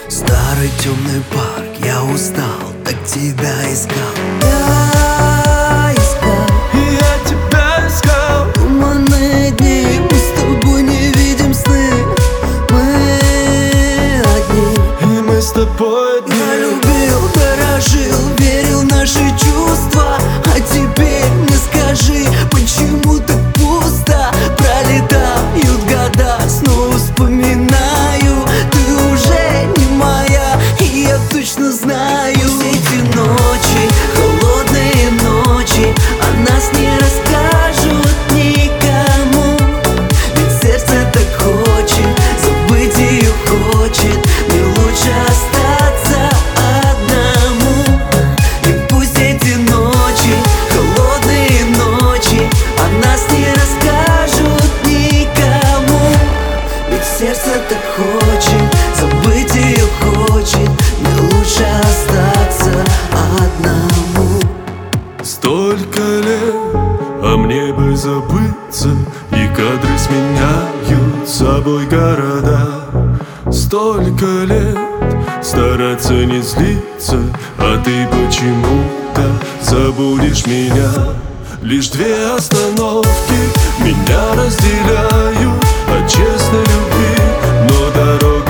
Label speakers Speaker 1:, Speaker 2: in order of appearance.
Speaker 1: Старый темный парк, я устал, так тебя искал.
Speaker 2: Я тебя искал.
Speaker 1: Туманные дни, мы с тобой не видим сны. Мы одни,
Speaker 2: И мы с тобой одни.
Speaker 1: я любил, дорожил, верил в наши чувства. А теперь мне скажи, почему так пусто? Пролетают года, снова вспоминаю. Ты уже не моя, и я точно знаю. Все эти ночи, холодные ночи, о нас не расскажут никому. Ведь сердце так хочет, забыть ее хочет. Мне лучше остаться одному. И пусть эти ночи, холодные ночи, о нас не расскажут никому. Ведь сердце так хочет, забыть ее хочет. Мне лучше остаться одному.
Speaker 2: Столько лет, а мне бы забыться. И кадры сменяют собой города. Столько лет стараться не злиться, а ты почему-то забудешь меня. Лишь две остановки меня разделяют от честной любви, но дорога